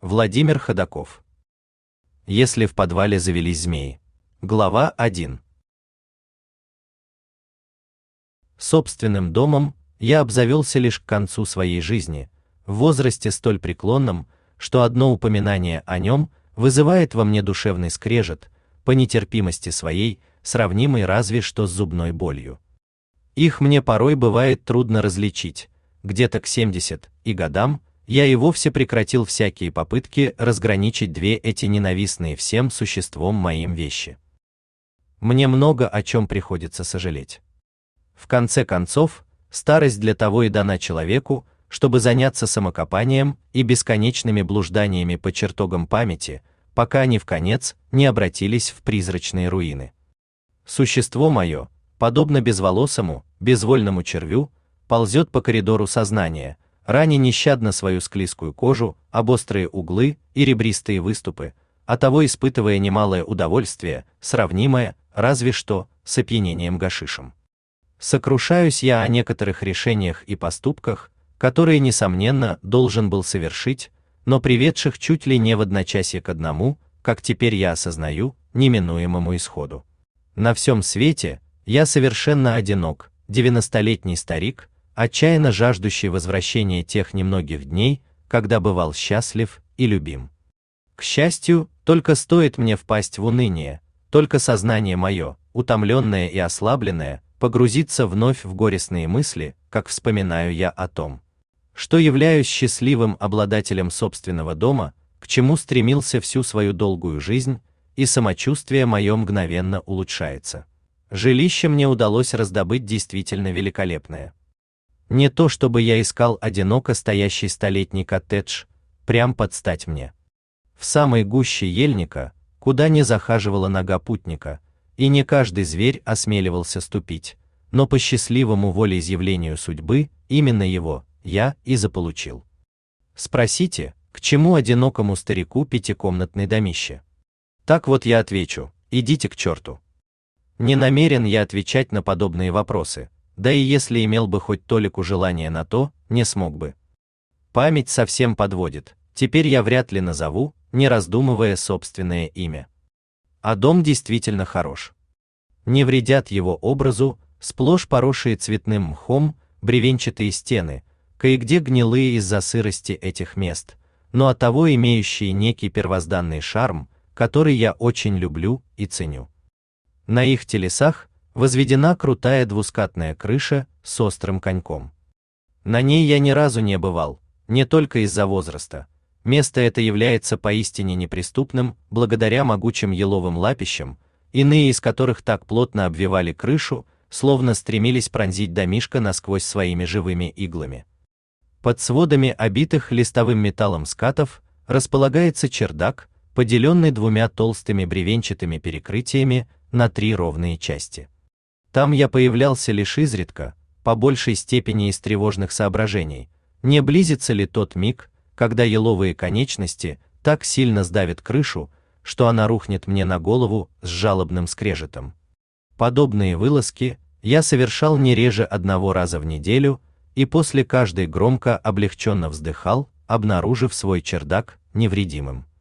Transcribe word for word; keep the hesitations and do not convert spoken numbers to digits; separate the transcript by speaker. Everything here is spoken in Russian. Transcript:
Speaker 1: Владимир Ходаков. Если в подвале завелись змеи. Глава один. Собственным домом я обзавелся лишь к концу своей жизни, в возрасте столь преклонном, что одно упоминание о нем вызывает во мне душевный скрежет, по нетерпимости своей, сравнимый разве что с зубной болью. Их мне порой бывает трудно различить, где-то к семидесяти и годам я и вовсе прекратил всякие попытки разграничить две эти ненавистные всем существом моим вещи. Мне много о чем приходится сожалеть. В конце концов, старость для того и дана человеку, чтобы заняться самокопанием и бесконечными блужданиями по чертогам памяти, пока они вконец не обратились в призрачные руины. Существо мое, подобно безволосому, безвольному червю, ползет по коридору сознания, раня нещадно свою склизкую кожу об острые углы и ребристые выступы, оттого испытывая немалое удовольствие, сравнимое, разве что, с опьянением гашишем. Сокрушаюсь я о некоторых решениях и поступках, которые, несомненно, должен был совершить, но приведших чуть ли не в одночасье к одному, как теперь я осознаю, неминуемому исходу. На всем свете я совершенно одинок, девяностолетний старик, отчаянно жаждущий возвращения тех немногих дней, когда бывал счастлив и любим. К счастью, только стоит мне впасть в уныние, только сознание мое, утомленное и ослабленное, погрузиться вновь в горестные мысли, как вспоминаю я о том, что являюсь счастливым обладателем собственного дома, к чему стремился всю свою долгую жизнь, и самочувствие мое мгновенно улучшается. Жилище мне удалось раздобыть действительно великолепное. Не то чтобы я искал одиноко стоящий столетний коттедж, прям под стать мне. В самой гуще ельника, куда не захаживала нога путника, и не каждый зверь осмеливался ступить, но по счастливому волеизъявлению судьбы, именно его я и заполучил. Спросите, к чему одинокому старику пятикомнатное домище? Так вот я отвечу: идите к черту. Не намерен я отвечать на подобные вопросы, да и если имел бы хоть толику желания на то, не смог бы. Память совсем подводит, теперь я вряд ли назову, не раздумывая, собственное имя. А дом действительно хорош. Не вредят его образу сплошь поросшие цветным мхом бревенчатые стены, кое-где гнилые из-за сырости этих мест, но оттого имеющие некий первозданный шарм, который я очень люблю и ценю. На их телесах возведена крутая двускатная крыша с острым коньком. На ней я ни разу не бывал, не только из-за возраста. Место это является поистине неприступным, благодаря могучим еловым лапищам, иные из которых так плотно обвивали крышу, словно стремились пронзить домишко насквозь своими живыми иглами. Под сводами обитых листовым металлом скатов располагается чердак, поделенный двумя толстыми бревенчатыми перекрытиями на три ровные части. Там я появлялся лишь изредка, по большей степени из тревожных соображений, не близится ли тот миг, когда еловые конечности так сильно сдавят крышу, что она рухнет мне на голову с жалобным скрежетом. Подобные вылазки я совершал не реже одного раза в неделю, и после каждой громко облегченно вздыхал, обнаружив свой чердак невредимым.